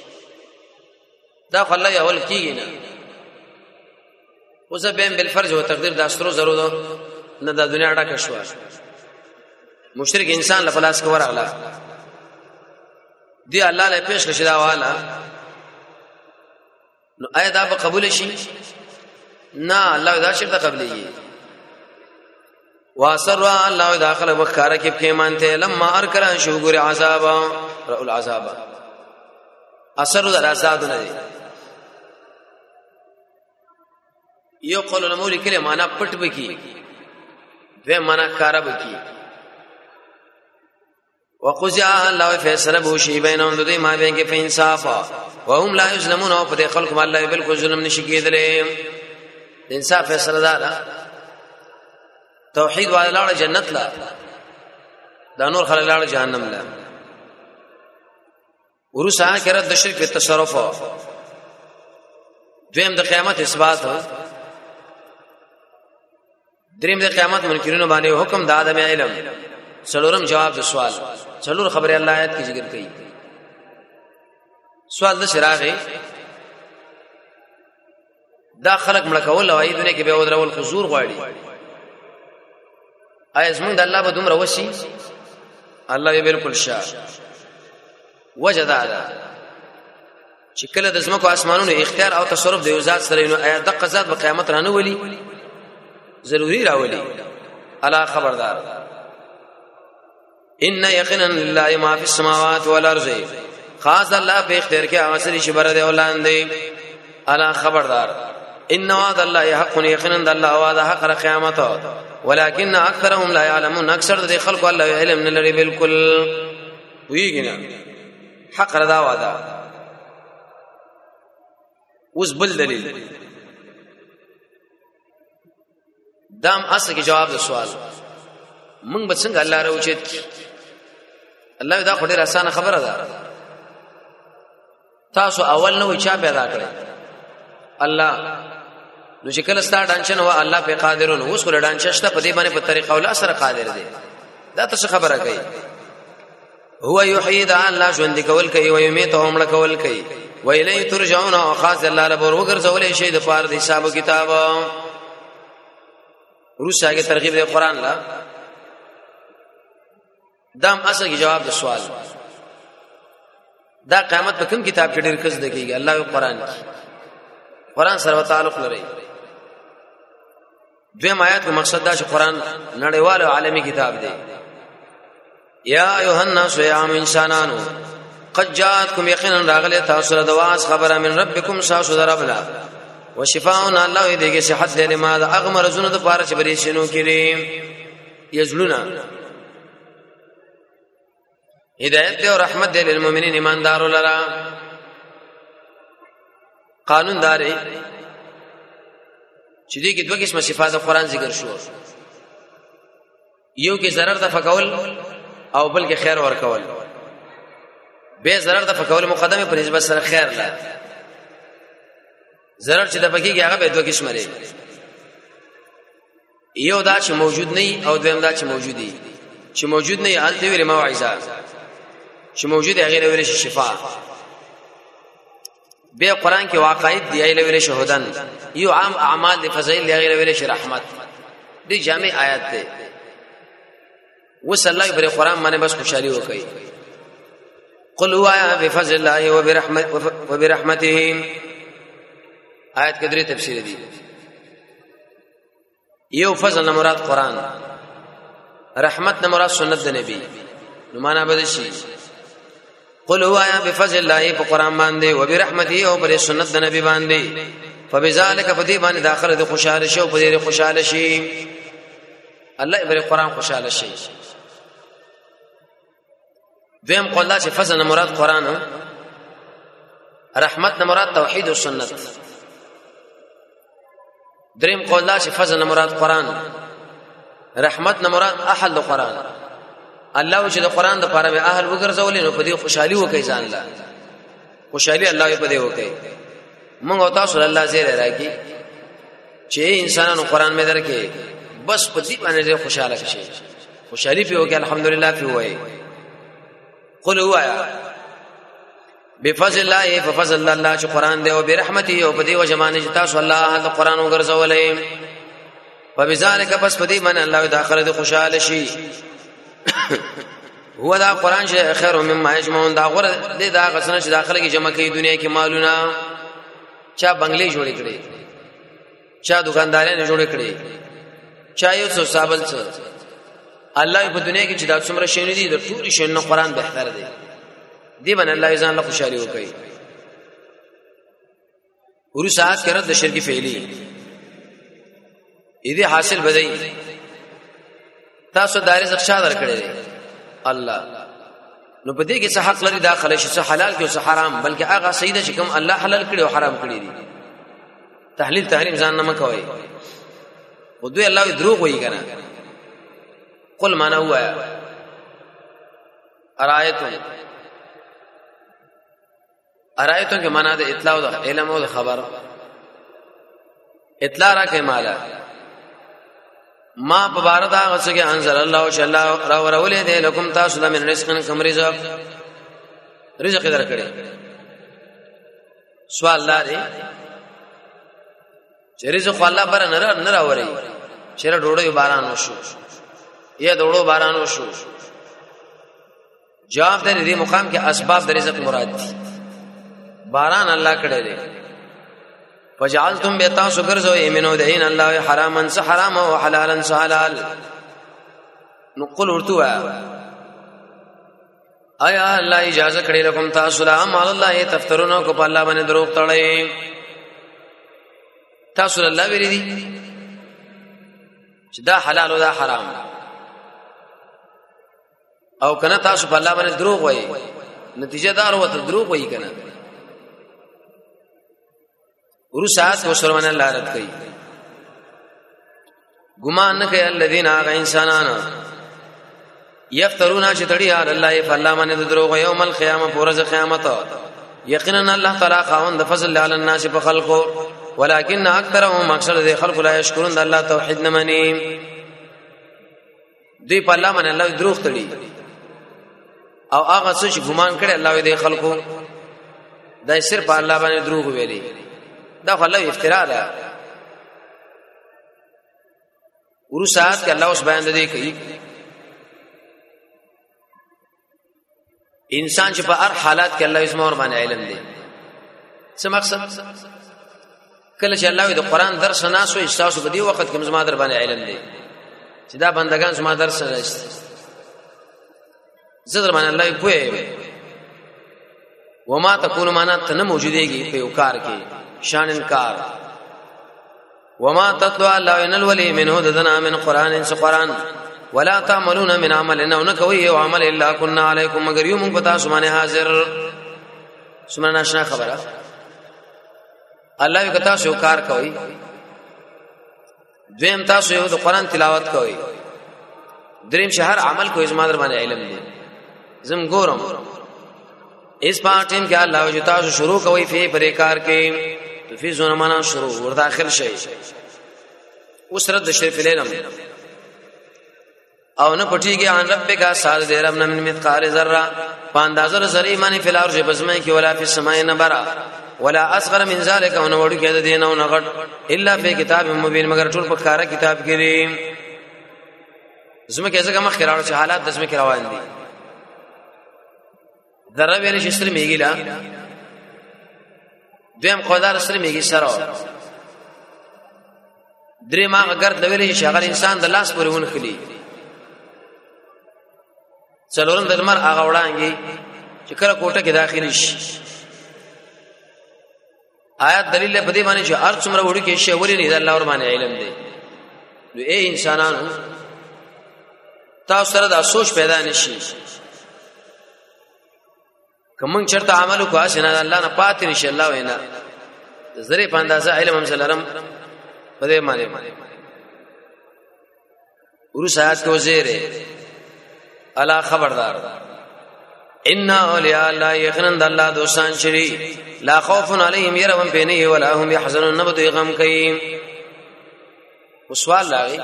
دا الله اول کیږي نه اوس به بالفرض او تقدیر د استرو ضرورت نه د دنیا ډکه شو مشرک انسان لپلاس کو ورغلا دی الله له پیش کړه دا والا نو آیا دا به قبول شي نه الله دا شرط قبلي واسر الله داخله وکړه کې پیمانته لما ارکل شو ګور عذاب رؤ العذاب اثر د عذاب نه دی یو قول نمول کله معنا پټ بکی و معنا کار بکی وقضى الله فیصله بوشي بینهم دوی ما بین کې په انصاف وهم لا یظلمون او په خلق الله بالکل ظلم نشي کېدلې انصاف فیصله ده توحید والا جنت لا دا نور خلک لاړه جهنم لا ورسا کرد د شرک په تصرف دویم د قیامت اثبات دریم د قیامت منکرینو باندې حکم د عدم علم څلورم جواب د سوال څلور خبره الله آیت کې ذکر کړي سوال د شراغه دا خلق مړ کول او ایدونه کې به ودرول حضور غواړي ایزمن د الله به دومره وشي الله بالکل شا وجدا چې کله د زمکو اسمانونو اختیار او تصرف د یو ذات سره نو آیات د قضات په قیامت رانه ولي ضروری راولي الا خبردار ان یقینا لله ما فی السماوات والارض خاص الله په اختیار کې هغه سری شبره دی ولاندې الا خبردار ان وعد الله حق یقینا الله وعده حق قیامت ولكن اکثرهم لا يعلمون اکثر د خلکو الله علم نه لري بالکل ویګنه حق رضا وعده اوس بل دلیل دام اصل کې جواب د سوال موږ به څنګه الله راوچت الله دا خو ډېر اسانه خبره ده تاسو اول نو چا پیدا کړی الله نو چې کله ستاره ډانچن و الله په قادرون اوس ول ډانچ شته په دې باندې په طریقه ول سره قادر دی دا تاسو خبره کوي هو یحیی دا الله ژوند کول کوي او یمیت هم مړ کول کوي و الی ترجعون او خاص الله له ور وګرځولې شی د پاره د حساب کتاب روساګه ترغیب د قران لا دام اصل کی جواب د سوال دا قیامت په کوم کتاب کې ډېر کس دکېږي الله او قران سره تعلق لري دویم آیات کو مقصد دا چې قران نړیوال او عالمي کتاب دی یا ایها الناس یا انسانانو قد جاءتكم یقینا راغله تاسو د واس خبره من ربکم ساسو دربلا وشفاء الله دې کې صحت دې ما دا اغمر زونه د پاره چې بری شنو کړي یزلونا هدایت او رحمت دې للمؤمنین ایماندارو لرا قانون داري چې دې کې دوه قسمه صفات قرآن ذکر شو یو کې ضرر د فکول او بل کې خیر ورکول به ضرر د فکول مقدمه په نسبت سره خیر لا ضرر چې د پکې هغه به دوه قسمه لري یو دا چې موجود نه او دویم دا چې موجود دي چې موجود نه حالت ویل موعظه چې موجود هغه ویل شفاء به قران کې واقعیت دی ایله ویل شهودن یو عام اعمال دی فضائل دی هغه ویل رحمت دی جامع آیات ده وصلی الله پر قران باندې بس خوشالي وکي قل هو بفضل الله وبرحمته آیت کې درې تفسیر دي یو فضل مراد قران رحمت مراد سنت د نبی نو معنا بده شي قل هو بفضل الله په قران باندې وبرحمته او پر سنت د نبی باندې فبذلک فدی باندې داخله د خوشاله شو په دې خوشاله شي الله پر قران خوشاله شي دیم قول چې فضل مراد قران رحمت مراد توحید او سنت دریم قول چې فضل مراد قران رحمت مراد اهل قران الله چې د قران د پاره به اهل وګرځولې نو په دې خوشحالي وکي ځان لا خوشحالي الله په دې وکي موږ او تاسو الله زیره راکې چې انسانانو قران مې درکې بس په دې باندې خوشاله شي خوشحالي په وکي الحمدلله په وای قل هو بفضل الله ففضل الله چې قران دی او برحمته او په دې وجمانه چې تاسو الله د قران وګرځولې فبذلک پس په دې باندې الله د اخرت خوشاله شي هو دا قران چې خیر مما یجمعون دا غره دې دا غسنه چې داخله کې جمع کوي دنیا کې مالونه چا بنگلې جوړې کړې چا دکاندارانه جوړې کړې چا یو څو سابل څه الله په دنیا کې چې دا څومره شي نه دي د ټول شي نه قران بهتر دی دی باندې الله ځان له خوشالي وکړي ورسات کړه د شرک فعلی دې حاصل بدای تاسو داري زخشا درکړي الله نو په دې کې څه حق لري داخله شي څه حلال کې او څه حرام بلکې هغه سیده چې کوم الله حلال کړي او حرام کړي دي تحلیل تحریم ځان نه مکوي او دوی الله دروغ وایي کنه قل معنا هوا ارایتو کې معنا د اطلاع او علم او خبر اطلاع را کې مالا ما بباردا غسګه انزل الله چې الله را ورولې دې لكم تاسو د من رزقن کم رزق درکړي سوال الله دې چې رزق الله بر نه راوري چې ډوړې باران وشو یا ډوړو باران وشو جواب دې مقام کې اسباب د رزق مراد دي باران الله کړي دي فجعلتم بیتا سکرزو ایمنو دین الله حراما س حرام او حلالا س حلال نقول ورتوا آیا الله اجازه کړی لكم تاسو لا مال الله تفترون کو په الله باندې دروغ تړئ تاسو الله ویری دي چې دا حلال او دا حرام او کنه تاسو په الله باندې دروغ وایي نتیجه دار وته دروغ وایي کنه ورسات وسرمن الله رد کوي ګمان نه کوي الذين انسانانا یفترون چې تړي الله فالله باندې دروغ یوم القیامه پرز قیامت یقینا الله تعالی خاوند فضل علی الناس بخلقو ولكن اکثرهم اکثر ذی خلق لا یشکرون الله توحید نه منی دی په الله باندې الله دروغ تړي او هغه څه چې ګمان کړي الله دې خلقو دا صرف الله باندې دروغ ویلي دا الله افتراء ده ورسات کې الله اوس بیان دی کوي انسان چې په هر حالات کې الله اسمه ور باندې علم دی څه مقصد کله چې الله د قران درس نه سو احساس په دی وخت کې مزما در باندې علم دی چې دا بندگان زما درس نه زدر باندې الله کوی وما تكون معنا ته نه موجودېږي په یو کار کې شان انکار وما تطلع الله ان الولي منه دنا من قران قران ولا تعملون من عمل انه نكوي وعمل الا كنا عليكم مگر يوم پتا سمانه حاضر سمانه ناشنا خبره الله کتا سو کار کوي دویم تاسو یو د قران تلاوت کوي دریم شهر عمل کوي زما در باندې علم دی زم ګورم اس پاتین کې الله جو تاسو شروع کوي په پریکار کې تو فی زونه معنا شروع ور داخل شي اوس رد شریف العلم او نه پټیږي ان رب کا سال دې رب من مثقال ذره پاندازر ذری معنی فی الارض بسمه کې ولا فی السماء نبرا ولا اصغر من ذلك او نه وړو کې د دین او نغټ الا فی کتاب مبین مگر ټول په کار کتاب کې دي زمه کې څنګه مخ کراوه چې حالات د زمه کې روان دي ذره ویل شستر میګیلا دویم قدر سره میګی سره درې ما اگر د ویلې شغل انسان د لاس پورې ون خلی څلورم د مر هغه وړانګي چې کله کوټه کې داخلي شي آیات دلیل په دې باندې چې هر څومره وړو کې شی ولې نه د الله ور باندې علم دی نو اے انسانانو تاسو سره د سوچ پیدا نشي کوم چرته عمل کو اسنه الله نه پات نشي الله وینا زری په اندازه علم هم سلام په دې باندې ورسات کو زیره الا خبردار ان اولیاء الله یخنند الله دوستان شری لا خوف علیهم يرهم بینه ولا هم يحزنون نبد غم کوي وسوال لاغي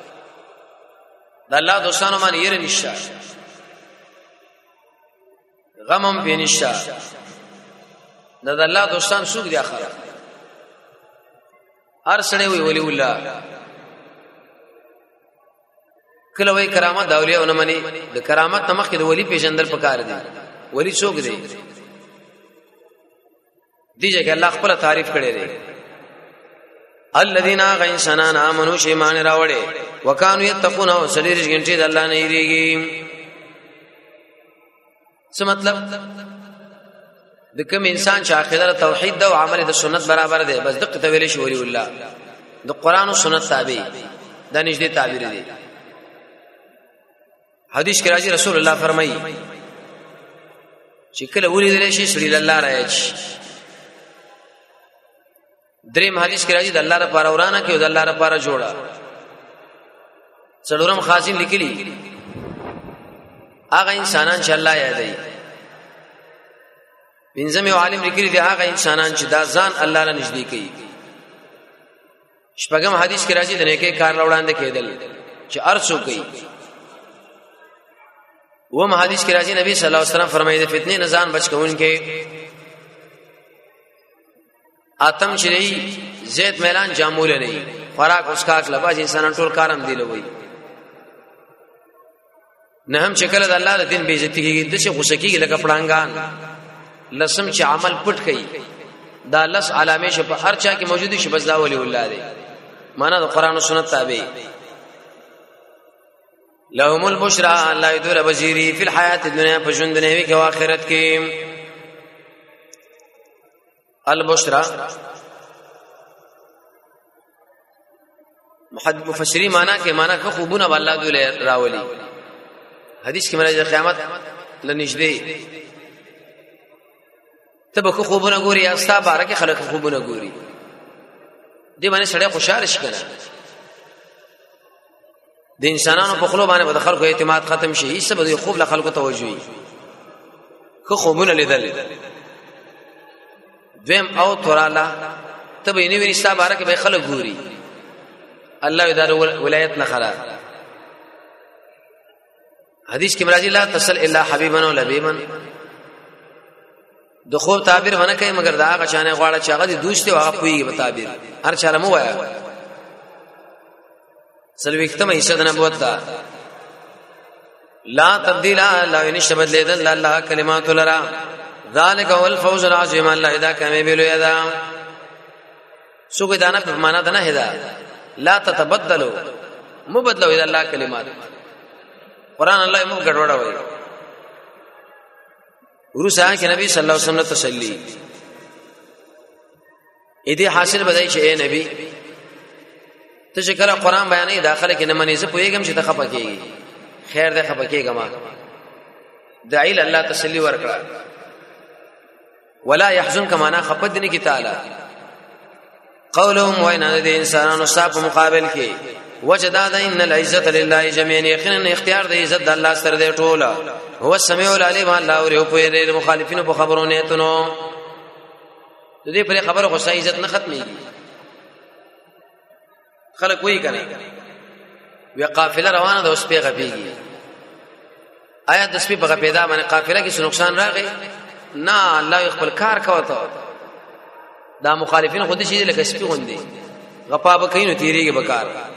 د الله دوستانو باندې ير نشه غمم بینشا د الله دوستان سوق دي اخر هر سړی وی ولی الله کله وی کرامت د اولیاء منی د کرامت نمخ کې د ولی پیژندل پکار دي ولی څوک دی دیږي الله خپل تعریف کړي دي الذين غيسنان امنوا شيمان راوړي وکانو يتقون او سلیریش غنټي د الله نه یریږي څه مطلب د کوم انسان چې عقیده توحید او عمل د سنت برابر دی بس دقه تویل شي ولی الله د قران او سنت تابع د نږدې تعبیر دی حدیث کې راځي رسول الله فرمایي چې کله ولیدل شي سړي الله راځي. دریم حدیث کې راځي د الله لپاره ورانه کې او د الله لپاره جوړه. څلورم خازن لیکلي هغه انسانان چې الله یادوي. پنځم یو عالم لیکلي دي هغه انسانان چې دا ځان الله له نږدې کوي. شپږم حدیث کې راځي د نیکي کار وړاندې کېدل چې ارڅو کوي. وم حدیث کې راځي نبی صلی الله علیه وسلم فرمایي د فتنې نه ځان بچ کوونکې اتم چې زید میلان جامول نه خوراک اسکاک لباس انسانان ټول کارم دی لوي. نه هم چې کله د الله د دین بے عزتی کېږي د څه غوسه کېږي لکه پړانګان. لسم چې عمل پټ کوي دا لس علامه ش په هر چا کې موجودي شي بس دا ولی الله دی. معنا د قران او سنت تابع. لهم البشرى الله يدور بصيري في الحياه الدنيا فجند دنیوي کې او آخرت کې. البشرى مفسرین معنا کې معنا که خوبونه الله دې راولي. حدیث کې مراد قیامت لنږدې تبه خوبونه ګوري یا ستا بارکه خلک خوبونه ګوري دې باندې سړی خوشاله شي کنه. د انسانانو په خلو باندې د خلکو اعتماد ختم شي. هیڅ به خوب له خلکو توجهي خو خوبونه لیدل. دیم او تراله تبه نه ویني ستا بارکه به خلک ګوري. الله اداره ولایت نه خلا. حدیث کې مرادی لا تصل الا حبیبا و لبیبا. د خوب تعبیر ونه کوي مگر دا هغه چانه غواړي چې هغه د دوست او هغه پويږي په تعبیر. هر چاله مو وایا سلوختمه حصہ د نبوت دا لا تبديل لا نشبد لیدل الله کلمات لرا ذالک هو الفوز العظیم. الله اذا کامیابی لوی دا سوګ دانا په معنا ده نه هدا لا تتبدلوا مبدلوا اذا الله کلمات. قران الله مو ګډوډه وایي. ورسره کې نبی صلی الله علیه وسلم تسلی اې دې حاصل بدای چې اے نبی ته چې کله قران بیانې داخله کې نه منې زه پوېږم چې ته خپه کېږي. خیر دې خپه کېږه ما دعیل الله تسلی ورکړه. ولا يحزن کما انا خپدنی کی تعالی قولهم وان دې انسانانو صاحب مقابل کې وجداد ان العزت لله جميعا. یقینا اختیار د عزت د الله سره دی ټوله. هو السميع العليم الله او په دې مخالفینو په خبرونه اتنو د دې پر خبره خو صحیح عزت نه ختميږي. خلک وایي کنه وی قافله روانه ده اوس پیغه پیږي. آیا د سپي په پیدا باندې قافله کې څه نقصان راغی؟ نه الله خپل کار کوته. دا مخالفین خود شي لکه سپي غوندي غپا به کینو تیریږي بکار.